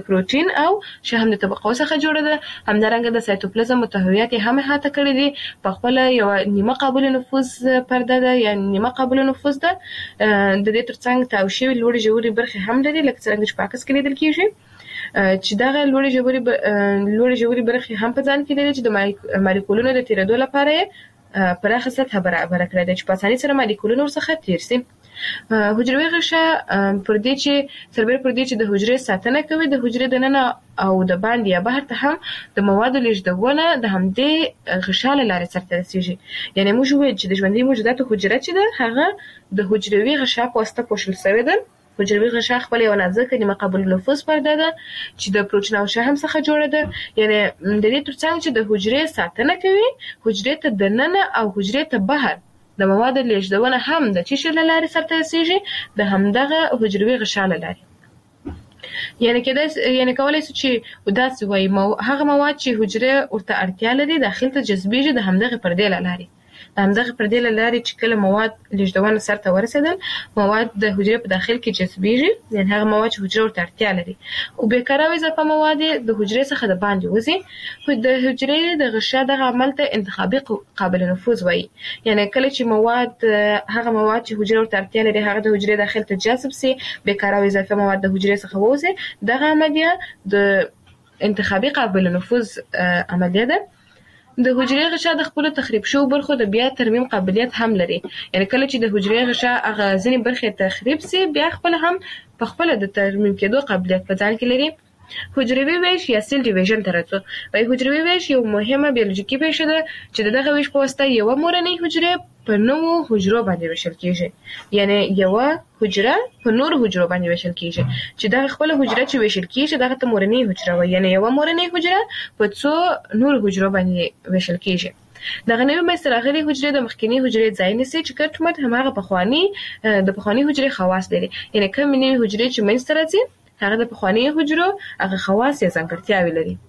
همدارنګه د سایتوپلازم متحویات هم احاطه کړي دي. په خپله یوه نیمه قابل نفوذ پرده ده یا نیمه قابل نفوذ ده. د دې ترڅنګ تاو شوي لوړې ژورې برخې هم لري لکه څرنګه چې په عکس کې لیدل کېږي چې دغه لوړې ژورې برخې هم په ځان کې لري چې د مالیکولونو د تېرېدو لپاره یې پراخه سطحه برابره کړې ده چې په اسانۍ سره مالیکولونه ورڅخه تېر شي. حجروي غشا پردې چې سربېره پردې چې د حجرې ساتنه کوي، د حجرې دننه او د باندې یا بهر ته هم د موادو لیږدونه د همدې غشا له لارې سرته رسېږي. یعنې موږ وویل چې د ژوندي موجوداتو حجره چې ده هغه د حجروي غشا په واسطه پوښل شوې ده. حجروي غشا خپل یو نازکه نیمه قابل نفوذ پرده ده چې د پروټین او شحم څخه جوړه ده. یعنې د دې ترڅنګ چې د حجرې ساتنه کوي، حجرې ته دننه او حجرې ته بهر د موادو لیږدونه هم د څه شي له لارې سرته رسېږي؟ د همدغه حجروي غشا له لارې. یعنې کولی شو چې داسې وایي هغه مواد چې حجرې ورته اړتیا لري داخل ته جذبېږي د همدغې پردې له لارې. د همدغه پردې له لارې چې کله مواد لیږدونه سرته ورسېدل، مواد د حجرې په داخل کې جذبېږي، یعنې هغه مواد چې حجرې ورته اړتیا لري او بیکاره او اضافه مواد د حجرې څخه د باندې وځي. د حجرې د غشا دغه عمل ته انتخابي قابل نفوذ وایي. یعنې کله چې هغه مواد چې حجرې ورته اړتیا لري هغه د حجرې داخل ته جذب سي، بیکاره او اضافه مواد د حجرې څخه ووځي، دغه عملیه د انتخابي قابل نفوذ عملیه ده. د حجرې غشا د خپلو تخریب شوو برخو د بیا ترمیم قابلیت هم لري. یعنې کله چې د حجرې غشا هغه ځینې برخې تخریب سي، بیا خپله هم په خپله د ترمیم کېدو قابلیت په ځان کې لري. حجروي ویش یا سیل ډیویژن ته راځو. وایي حجروي ویش یو مهمه بیولوژیکي پیښه ده چې دغه ویش په واسطه یوه مورنۍ حجرې په نوو حجرو باندې ویشل کېږي. یعنې یوه حجره په نورو حجرو باندې ویشل کېږي چې دغه خپله حجره چې ویشل کېږي دغه ته مورنۍ حجره وایي. یعنې یوه مورنۍ حجره په څو نورو حجرو باندې ویشل کېږي. دغه نوې منځته راغلې حجرې د مخکینۍ حجرې ځای نیسي چې ګډ مټ هماغه د پخوانۍ حجرې خواص لري. یعنې کومې نوې حجرې چې منځته راځي هغه د پخوانیو حجرو هغه خواص یا ځانګړتیاوې لري.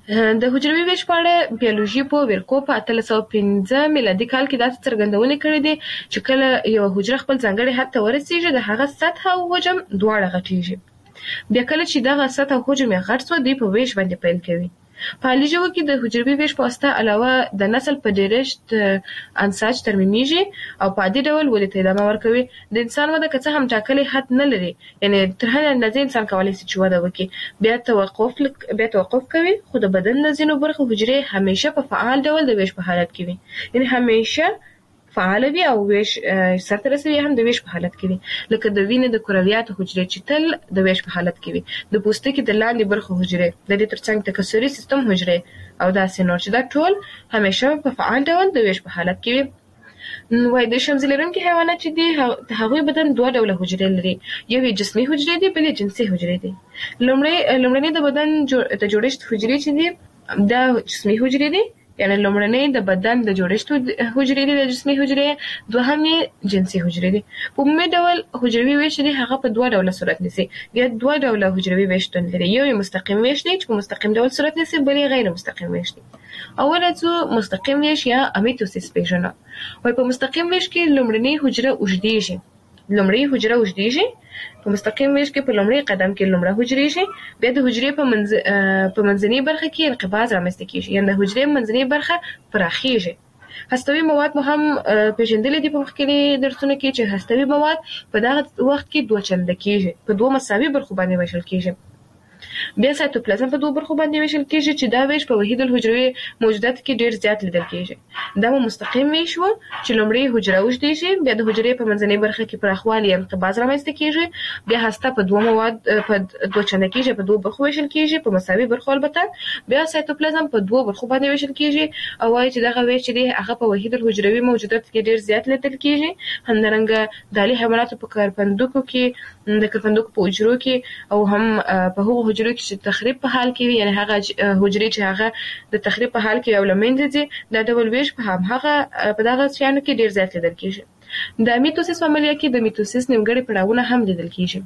د حجروي ویش په اړه بیولوژي په ورکو په 1815 میلادي کال کې دا څرګندونه کړې دي چې کله یو حجره خپل ځانګړي حد ته ورسیږي د هغه سطح او حجم دواړه غټیږي. بیا کله چې دغه سطح او حجم یې غټ شو دوی په ویش باندې پیل کوي. په حالي ژبه کې د حجروي ویش په واسطه علاوه د نسل په ډیرښت انساج ترمیمیږي او په عادي ډول ولې ته ادامه ورکوي. د انسان وده که څه هم ټاکلي حد نه لري، یعنی تر هغه اندازې انسان کولی شي چې وده وکړي، بیا توقف کوي، خو د بدن د ځینو برخو حجرې همیشه په فعال ډول د ویش په حالت کې وي، یعنی همیشه فعال وي او ویش سرته رسوي هم د ویش په حالت کې وي. لکه د وینې د کرویاتو حجرې چې تل د ویش په حالت کې وي، د پوستکي د لاندې برخو حجرې، د دې ترڅنګ تکثري سیستم حجرې او داسې نور چې دا ټول همیشه په فعال ډول د ویش په حالت کې وي. وای د شمزي لرونکي حیوانات چې دي هغوی بدن دوه ډوله حجرې لري، یو یې جسمي حجرې دي، بل یې جنسي حجرې دي. لومړنۍ د بدن د جوړښت حجرې چې دي دا جسمي حجرې دي، یعنی لومړنۍ د بدن د جوړښت حجرې دي د جسمي حجرې، دوهم یې جنسي حجرې دي. په عمومي ډول حجروي ویش دی هغه په دوه ډوله صورت نیسي، بیا دوه ډوله حجروي ویش شتون لري، یو یې مستقیم ویش دی چې په مستقیم ډول صورت نیسي، بل یې غیر مستقیم ویش دی. اول څو مستقیم ویش یا امیتوسیس پیژنو. وای په مستقیم ویش کې لومړنۍ حجره اوږدیږي، په مستقیم ویش کې په لومړي قدم کې لومړی حجرې شي، بیا د حجرې په منځنۍ برخه کې انقباض رامنځته کیږي، یعنی د حجرې منځنۍ برخه پراخیږي. هستوي مواد مو هم پیژندلې دي په مخکې درسونو کې چې هستوي مواد په دغه وخت کې دوه چنده کیږي، په دوه مساوي برخو باندې ویشل کیږي. بیا سایتوپلازم په دوه برخو باندې ویشل کیږي چې دا ویش په وحید الحجروي موجوداتو کې ډیر زیات لیدل کیږي. دا مستقیم ویش و چې لومړی حجره اوږدیږي، بیا د حجرې په منځنۍ برخه کې پراخوالی انقباض رامنځته کیږي، بیا هسته په دوه مواد په دوه چنده کیږي، په دوه برخو ویشل کیږي، په مساوي برخو البته. بیا سایتوپلازم په دوه برخو باندې ویشل کیږي او وايي چې دغه ویش دی هغه په وحید الحجروي موجوداتو کې ډیر زیات لیدل کیږي. همدارنګه د عالي حیواناتو په کارپندوکو کې، د کارپندوکو په حجرو کې او هم په هغو حجرو کې چې تخریب په حال کې وي، یعنی هغه حجرې چې هغه د تخریب په حال کې او لمنځه ځي، دا ډول ویش په دغه شیانو کې ډیر زیات لیدل کیږي. د میتوسیس عملیه کې د میتوسیس نیمګړي پړاوونه هم لیدل کیږي.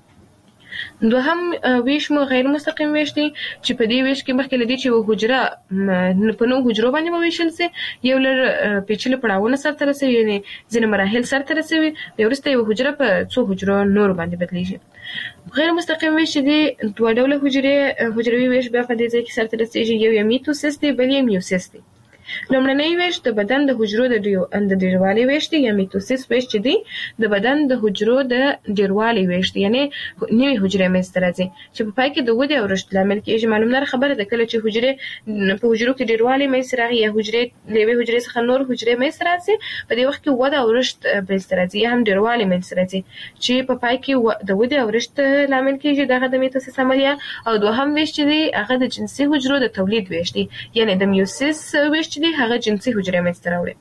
دوهم ویش مو غیر مستقیم ویش دی چې په دې ویش کې مخکې لدی چې حجره په نو حجرو باندې ویشل سي، یو لر پیچلي پړاوونه سره رسوي، یعنی ځینې مراحل سره رسوي، بیا وروسته یو حجره په څو حجرو نور باندې بدلیږي. غیر مستقیم ویش دی دوه ډوله حجروي ویش بیا په دې ځای کې سره رسیږي، یو یې میتوسیس دی، بل یې میوسیس دی. لومړنی ویش د بدن د حجرو د ډیروالي ویش دی، یا میتوسیس ویش چې دی د بدن د حجرو د ډیروالي ویش دی، یعنی نوې حجرې منځته راځي چې په پای کې د ودې او رشد لامل کېږي. معلومه خبره ده کله چې حجرې په حجرو کې ډیروالي منځته راغی یا حجرې له یوې حجرې څخه نور حجرې منځته راځي، په دې وخت کې وده او رشد منځته راځي یا هم ډیروالي منځته راځي چې په پای کې د ودې او رشد لامل کېږي. دغه د میتوسیس عملیه. او دوهم ویش چې دی هغه د جنسي حجرو د تولید ویش دی، یعنی د میوسیس ویش دی هغه جنسي حجرې منځته راوړي.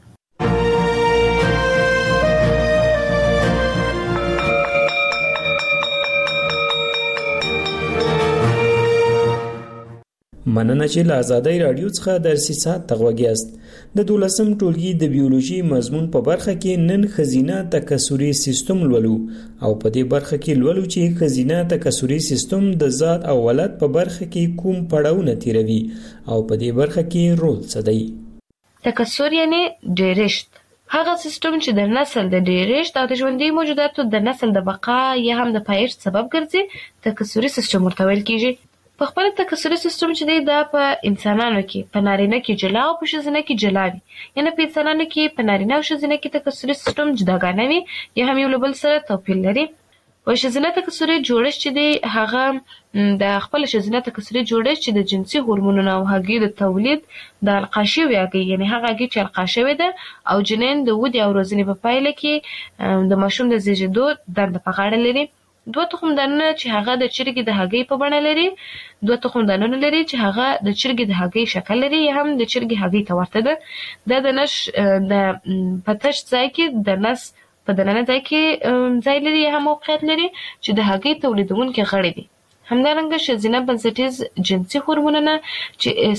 مننه چې له آزادۍ رادیو څخه درسي ساعت تغوږیاست. د 12م ټولګي د بیولوژي مضمون په برخه کې نن خزینه تکثري سیستم لولو او په دې برخه کې لولو چې خزینه تکثري سیستم د ذات او ولادت په برخه کې کوم پړاوونه تیروي او په دې برخه کې رول څه دی. تکثر یعنی ډیرښت، هغه سیستم چې د نسل د ډیرښت او د ژوندۍ موجوداتو د نسل د بقا یا هم د پایښت سبب ګرځي، تکثري سیستم ورته ویل کیږي. په خپل تکثري سیستم چې دی دا په انسانانو کې په نارینه کې جلا او په ښځینه کې جلا وي، یعنی په انسانانو کې په نارینه او ښځینه کې تکثري سیستم جداګانه وي یا هم یو له بل سره توپیر لري. په ښځینه تکثري جوړښت چې دی هغه د خپل ښځینه تکثري جوړښت چې د جنسي هورمونونو او هګۍ د تولید د القا شوې هګۍ، یعنی هغه هګۍ چې القا شوې ده او جنین د ودې او روزنې په پایله کې د ماشوم د زیږېدو دنده په غاړه لري. دوه تخمدانونه چې هغه د چرګې د هګۍ په بڼه لري، دوه تخمدانونه لري چې هغه د چرګې د هګۍ شکل لري یا هم د چرګې هګۍ ته ورته ده. دا د نش د پتش ځای کې د نس په دننه ځای کې ځای لري یا هم موقعیت لري چې د هګۍ تولیدونکي غړي دي. همدارنګه ښځینه بنسټیز جنسي هورمونونه چې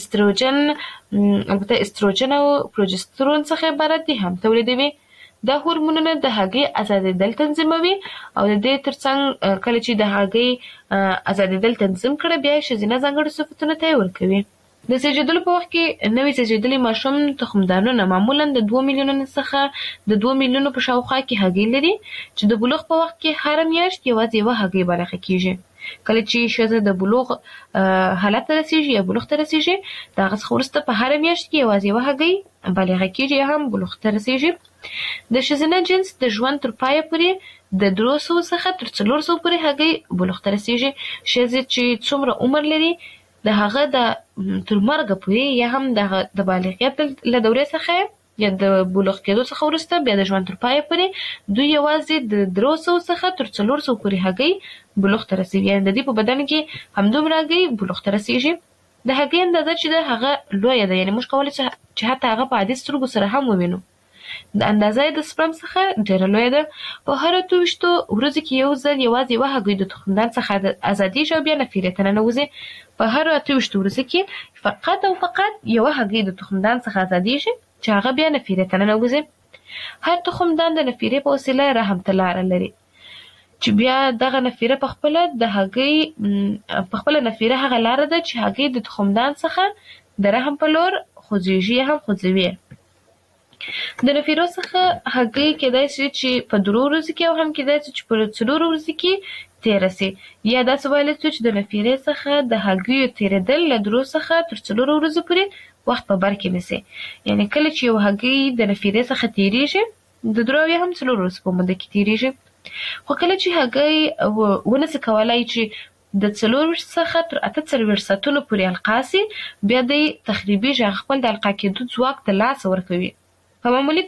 استروجن او پروجسترون څخه عبارت دي هم تولیدوي. دا هورمونونه د هګۍ ازادېدل تنظیموي او د دې ترڅنګ کله چې د هګۍ ازادېدل تنظیم کړي بیا ښځینه ځانګړي صفتونه ته ورکوي. د زیږیدلو په وخت کې نوې زیږیدلي ماشوم تخمدانونه معمولا د 2 میلیونو څخه د 2 میلیونو په شاوخوا کې هګۍ لري چې د بلوغ په وخت کې هر میاشت یوازې یوه هګۍ بالغه کیږي. کله چې ښځه د بلوغ حالت ته رسیږي یا بلوغ ته رسیږي د هغه څخه وروسته په هر میاشت کې یوازې یوه هګۍ بالغه کیږي یا هم بلوغ ته رسیږي. د ښځینه جنس د ژوند تر پایه پورې د 300 څخه تر 400 پورې هګۍ بلوغ ته رسیږي. ښځې چې څومره عمر لري د هغه د تر مرګه پورې یا هم د بالغیت له دورې څخه یا د بلوغ کېدو څخه وروسته بیا د ژوند تر پایه پورې دوی یوازې د 300 څخه تر 400 پورې هګۍ بلوغ ته رسیږي. یعنې د دې په بدن کې همدومره هګۍ بلوغ ته رسیږي. د هګۍ اندازه چې ده هغه لویه ده، یعنې موږ کولی چې حتی هغه په عادي سترګو سره هم ووینو. د اندازه د سپرم څخه ډېره لویه ده. په هره 28 ورځو کې یو ځل یوازې یوه هګۍ د تخمدان څخه ازادیږي او بیا نفیرې ته ننوځي. په هر 28 ورځو کې فقط او فقط یوه هګۍ د تخمدان څخه ازادیږي چې هغه بیا نفیرې ته ننوځي. هر تخمدان د نفیرې په وسیله رحم ته لاره لري چې بیا دغه نفیره په خپله د هګۍ په خپله نفیره هغه لاره ده چې هګۍ د تخمدان څخه د رحم په لور خوځېږي هم خوځوي. د نفیرو څخه هګۍ کېدای شي چې په 3 ورځو کې او هم کېدای شي چې په 4 ورځو کې تېره سي. یا داسې ویلی شو چې د نفیرې څخه د هګیو تېرېدل له 3 څخه تر 4 ورځو پورې وخت په بر کې نیسي. یعنې کله چې یو هګۍ د نفیرې څخه تېرېږي د 3 یا هم 4 ورځو په موده کې تېرېږي. خو کله چې هګۍ ونسي کولی چې د 4 څخه تر 48 ساعتونو پورې القا سي بیا دی تخریبیږي، خپل د القا کېدو ځواک ته لاس ورکوي. په معمولي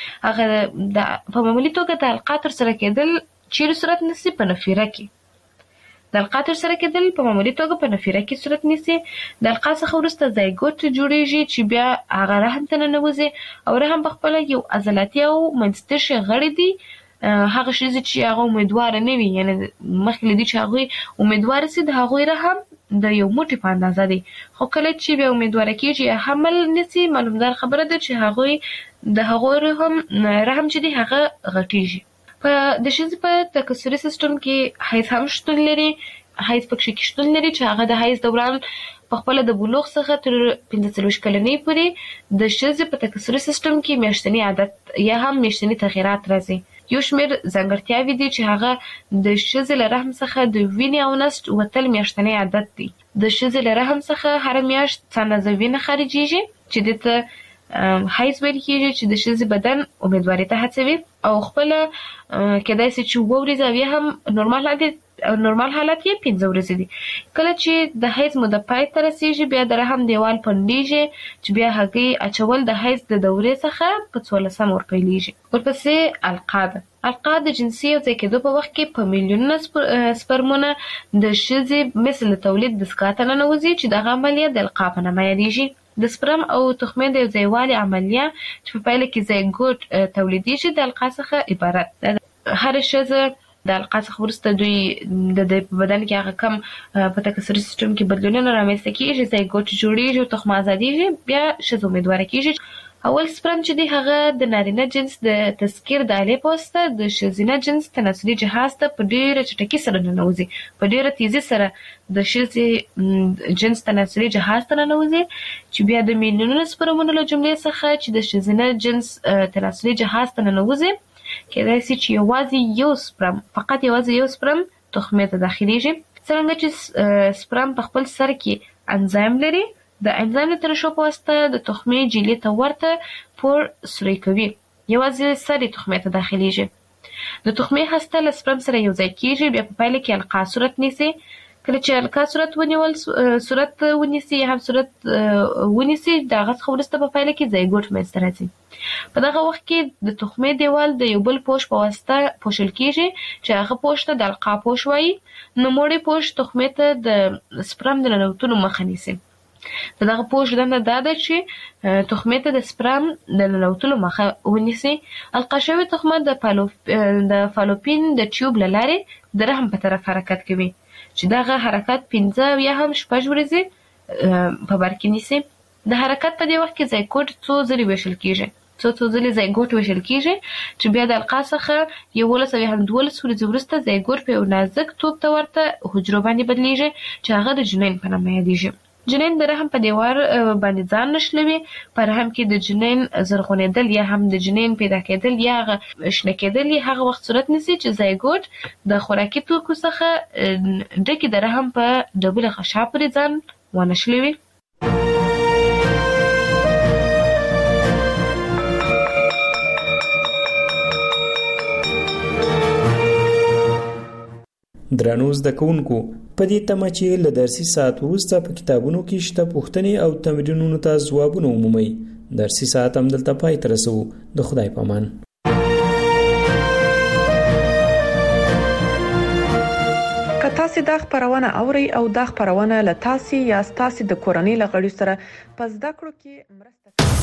توګه د القا ترسره کېدل چیرې صورت نیسي؟ په نفیره کې. د القا ترسره کېدل په معمولي توګه په نفیره کې صورت نیسي. د القا څخه وروسته زایګوت جوړیږي چې بیا هغه رحم ته ننوځي او رحم په خپله یو عضلاتي او منځترشي غړي دي. هغه ښځې چې هغه امیدواره نه وي، یعنې مخکې له دې چې هغوی امیدواره سي د هغوی رحم د یو موټي په اندازه دی. خو کله چې بیا امیدواره کېږي یا حمل نیسي معلومدار خبره ده چې هغوی د هغوی رحم چې دی هغه غټیږي. د ښځې په تکثري سیستم کې حیض هم شتون لري. حیض پکې کې شتون لري چې هغه د حیض دوران په خپله د بلوغ څخه تر 45 کلنۍ پورې د ښځې په تکثري سیستم کې میاشتني عادت یا هم میاشتني تغیرات راځي. یو شمېر ځانګړتیاوې دي چې هغه د ښځې له رحم څخه د وینې او نسج وتل میاشتنی عادت دی. د ښځې له رحم څخه هره میاشت څه اندازه وینه خارجېږي چې دې ته حیض ویل کېږي چې د ښځې بدن امیدوارۍ ته هڅوي او خپله کېدای شي چې 2 ورځې او یا هم نورمال حالت یې 5 ورځې دي. کله چې د حیض موده پای ته رسېږي بیا د رحم دیوال پنډېږي چې بیا هګۍ اچول د حیض د دورې څخه په 14 ور پیلېږي. ورپسې القا ده. القا د جنسي یوځای کېدو په وخت کې په میلیونونه سپرمونه د ښځې مثل تولید دستګاه ته ننوځي چې دغه عملیه د القا په نامه یادېږي. د سپرم او تخمې د یوځایوالي عملیه چې په پایله کې زایګوټ تولیدېږي د القا څخه عبارت ده. هره ښځه د القا څخه وروسته دوی د په بدن کې هغه کم په تکثري سیستم کې بدلونونه رامنځته کېږي، زایګوټ جوړېږي او تخمه ازادېږي، بیا ښځه امیدواره کېږي. اول سپرم چې دی هغه د نارینه جنس د تذکیر د آلې په واسطه د ښځینه جنس تناسلي جهاز ته په ډېره چټکۍ سره ننوځي، په ډېره تیزي سره د ښځې جنس تناسلي جهاز ته ننوځي چې بیا د میلیونونو سپرمونو له جملې څخه چې د ښځینه جنس تناسلي جهاز ته ننوځي کېدای شي چې فقط یوازې یو سپرم تخمې ته داخليږي. څرنګه چې سپرم په خپل سر کې انزایم لري، د انزایم د ترشح په واسطه د تخمې جیلې ته ورته پور سوری کوي، یوازې سر یې تخمې ته داخليږي. د تخمې هسته له سپرم سره یو ځای کېږي، بیا په پایله کې القا صورت نیسي. کله چې القا صورت ونیسي یا هم صورت ونیسي د هغه څخه وروسته په پایله کې زایګوټ منځته راځي. په دغه وخت کې د تخمې دیوال د یو بل پوښ په واسطه پوښل کېږي چې هغه پوښ ته د القا پوښ وایي. نوموړی پوښ تخمې ته د سپرم د ننوتلو مخه نیسي. د دغه پوښ دنده دا ده چې تخمې ته د سپرم د ننوتلو مخه ونیسي. القا شوې تخمه د فالوپین د ټیوب له لارې د رحم په طرف حرکت کوي چې دغه حرکت 15 یا هم 6 ورځې په بر کې نیسي. د حرکت په دې وخت کې زایګوټ څو ځلې ویشل کېږي چې بیا د القا څخه 11 یا هم 12 ورځې وروسته زایګوټ په یو نازک توپ ته ورته حجرو باندې بدلیږي چې هغه د جنین په نامه یادېږي. جنین د رحم په دیوار باندې ځان نشلوي. په رحم کې د جنین زرغونېدل یا هم د جنین پیدا کېدل یا شنه کېدل هغه وخت صورت نیسي چې زایګوټ د خوراکي توکو څخه ډکې د رحم په ډبله غشا پورې ځان ونشلوي. درنو زده کوونکو په دې تمه چې له درسي ساعت وروسته په کتابونو کې شته پوښتنې او تمرینونو ته ځوابونه ومومئ. درسي ساعت هم دلته پای ته رسوو. د خدای په امان. که تاسو دا خبرونه اورئ او دا خبرونه له تاسو یا تاسو د کورنۍ لغړي سره په زده کړو کې مرسته